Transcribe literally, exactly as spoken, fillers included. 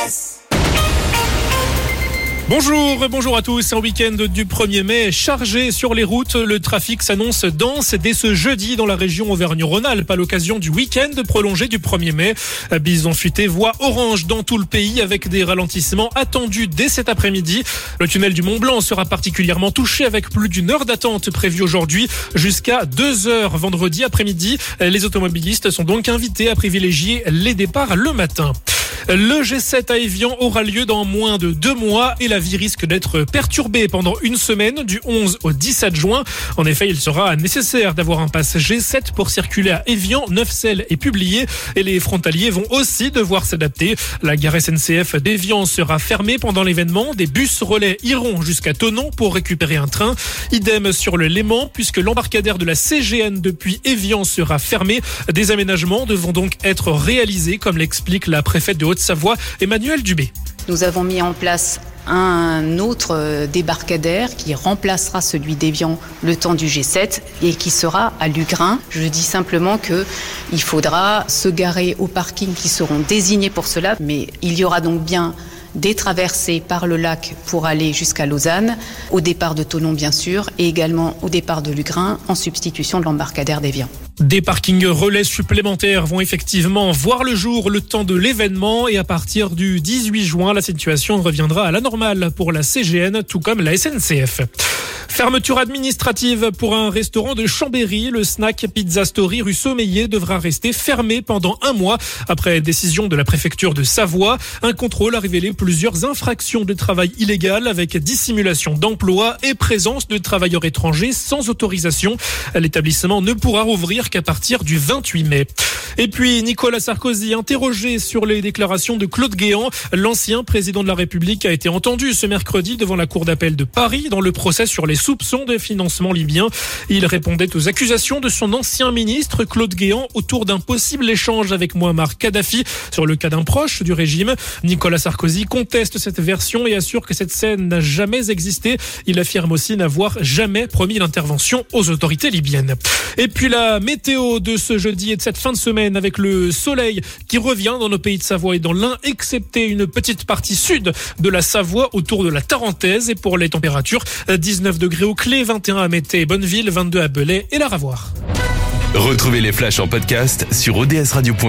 S. Bonjour, bonjour à tous. Un week-end du premier mai chargé sur les routes. Le trafic s'annonce dense dès ce jeudi dans la région Auvergne-Rhône-Alpes à l'occasion du week-end prolongé du premier mai. Bison futé voie orange dans tout le pays avec des ralentissements attendus dès cet après-midi. Le tunnel du Mont-Blanc sera particulièrement touché avec plus d'une heure d'attente prévue aujourd'hui jusqu'à deux heures vendredi après-midi. Les automobilistes sont donc invités à privilégier les départs le matin. Le G sept à Évian aura lieu dans moins de deux mois et la vie risque d'être perturbée pendant une semaine du onze au dix-sept juin. En effet, il sera nécessaire d'avoir un pass G sept pour circuler à Évian. Neufcelle est publié et les frontaliers vont aussi devoir s'adapter. La gare S N C F d'Évian sera fermée pendant l'événement. Des bus relais iront jusqu'à Thonon pour récupérer un train. Idem sur le Léman puisque l'embarcadère de la C G N depuis Évian sera fermé. Des aménagements devront donc être réalisés comme l'explique la préfète de Haute-Savoie, Emmanuelle Dubé. Nous avons mis en place un autre débarcadère qui remplacera celui d'Évian le temps du G sept et qui sera à Lugrin. Je dis simplement qu'il faudra se garer aux parkings qui seront désignés pour cela, mais il y aura donc bien des traversées par le lac pour aller jusqu'à Lausanne, au départ de Thonon bien sûr, et également au départ de Lugrin en substitution de l'embarcadère d'Évian. Des parkings relais supplémentaires vont effectivement voir le jour le temps de l'événement et à partir du dix-huit juin, la situation reviendra à la normale pour la C G N tout comme la S N C F. Fermeture administrative pour un restaurant de Chambéry. Le snack Pizza Story rue Sommeillé devra rester fermé pendant un mois après décision de la préfecture de Savoie. Un contrôle a révélé plusieurs infractions de travail illégal avec dissimulation d'emploi et présence de travailleurs étrangers sans autorisation. L'établissement ne pourra rouvrir qu'à partir du vingt-huit mai. Et puis Nicolas Sarkozy interrogé sur les déclarations de Claude Guéant. L'ancien président de la République a été entendu ce mercredi devant la cour d'appel de Paris dans le procès sur les soupçons de financement libyen. Il répondait aux accusations de son ancien ministre Claude Guéant autour d'un possible échange avec Mouammar Kadhafi sur le cas d'un proche du régime. Nicolas Sarkozy conteste cette version et assure que cette scène n'a jamais existé. Il affirme aussi n'avoir jamais promis l'intervention aux autorités libyennes. Et puis la météo de ce jeudi et de cette fin de semaine avec le soleil qui revient dans nos pays de Savoie et dans l'Ain, excepté une petite partie sud de la Savoie autour de la Tarentaise. Et pour les températures, dix-neuf degrés au Clé, vingt et un à Mété et Bonneville, vingt-deux à Belay et la Ravoire. Retrouvez les flashs en podcast sur o d s radio point com.